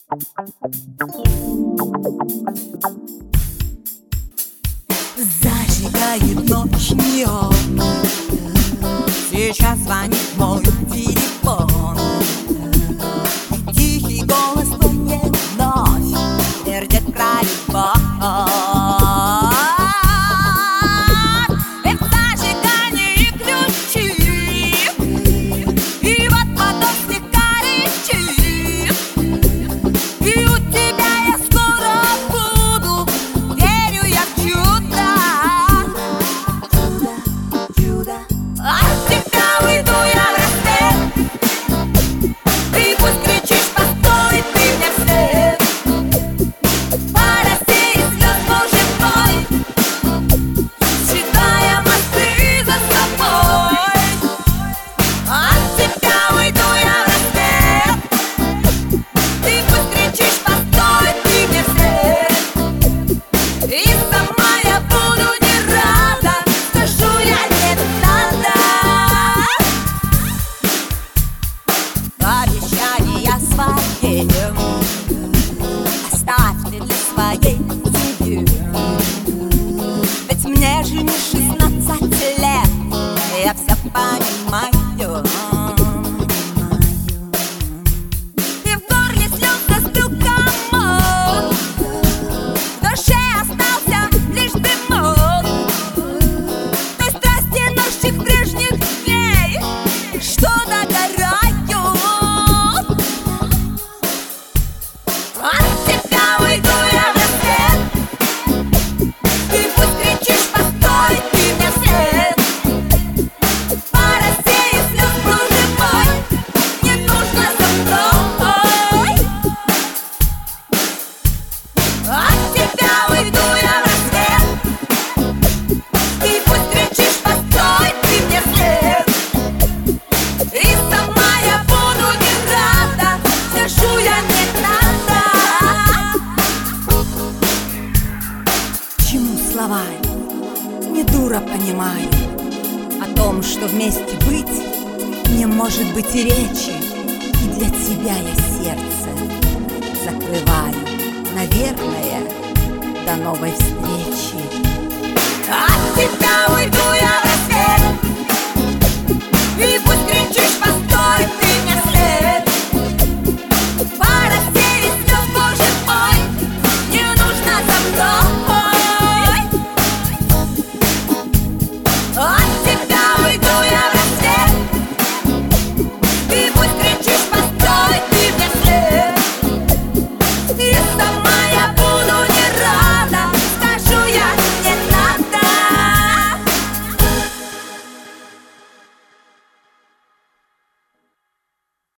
Зажигает ночь неон. Сейчас звонит мой телефон. Тихий голос твой вновь вертит про любовь. Ведь зажигание ключи, и вот потом слегка речит. И у тебя я скоро буду, верю я в чудо. Чудо, от тебя уйду я в рассвет. Ты пусть кричишь, постой, ты мне вслед. По России слез, боже мой, считая мосты за собой. От тебя уйду я в рассвет. Ты пусть кричишь, постой, ты мне вслед. И сама я буду не рада, скажу я не надо. Обещания свои оставь ты для своей семьи. Ведь мне же не 16 лет, я все понимаю. И в горле слез застыл комок, в душе остался лишь дымок той страсти наших прежних дней, что догорают. От тебя уйду я в рассвет. Ты пусть кричишь, постой, ты мне вслед. По России слез, боже мой, не нужно за мной. От тебя уйду я в рассвет. Ты пусть кричишь, постой, ты мне вслед. И сама я буду не рада, скажу я не надо. Чему слова? Не дура понимаю о том, что вместе быть не может быть и речи. И для тебя я сердце закрываю. Наверное, до новой встречи. От тебя уйду